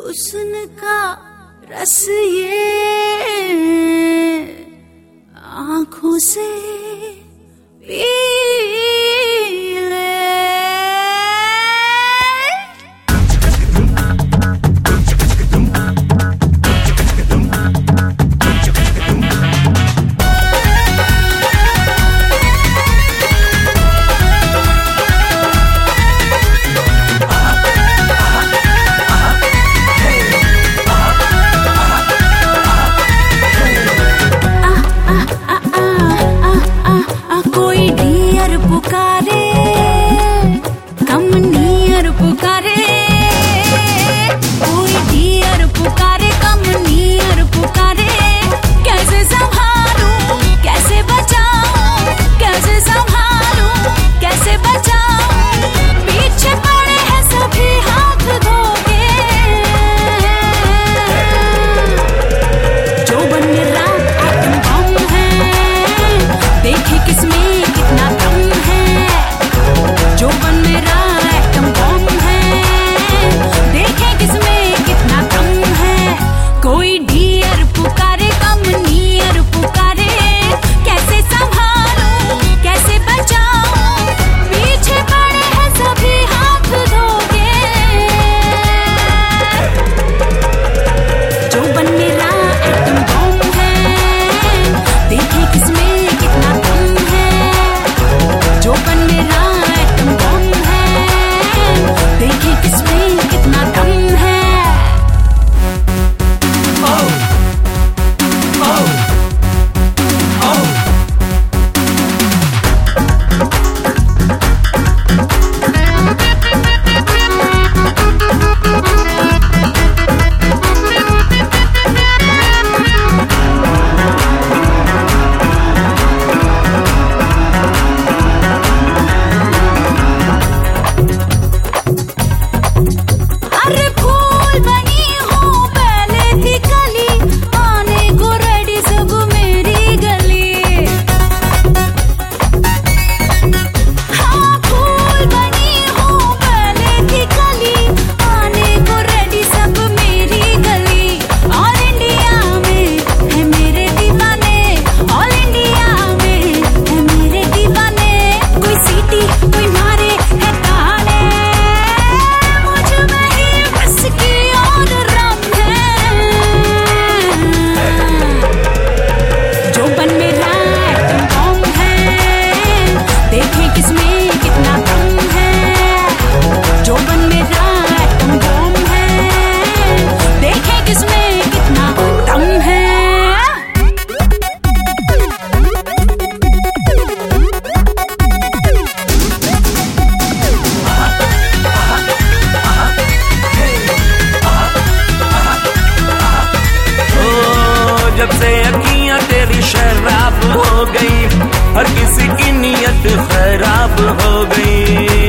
हुस्न का रस ये आँखों से पी ले। कोई डियर पुकारे, कम नियर पुकारे, कोई डियर पुकारे, कम नियर पुकारे। कैसे संभालूं, कैसे बचाऊं, कैसे संभालूं, कैसे बचाऊं। पीछे पड़े हैं सभी हाथ धोके, जो बन मेरा एटम बम है, देखे किसमें कितना दम है। जो बन मेरा एटम बम है, देखे किसमें कितना दम है। कोई डियर पुकारे, कम नियर पुकारे। कैसे संभालूं, कैसे बचाऊं। पीछे पड़े हैं सभी हाथ धोके, जो बन मेरा एटम बम है, देखे किसमें कितना दम है। जो बन मेरा एटम बम है, देखे किसमें कितना दम है। अरे फूल बनी हूँ पहले थी कली, आने को रेडी सब मेरी गली। हाँ फूल बनी हूँ पहले थी कली, आने को रेडी सब मेरी गली। ऑल इंडिया में है मेरे दीवाने, ऑल इंडिया में है मेरे दीवाने। कोई सीटी कोई मारे है ताने, मुझ में ही बस की और रम है। जो बन मेरा एटम बम है, देखे किसमें कितना दम है। जो बन मेरा एटम बम है, देखे किसमें कितना दम है। जब से अखियां तेरी शराब हो गई, हर किसी की नीयत खराब हो गई।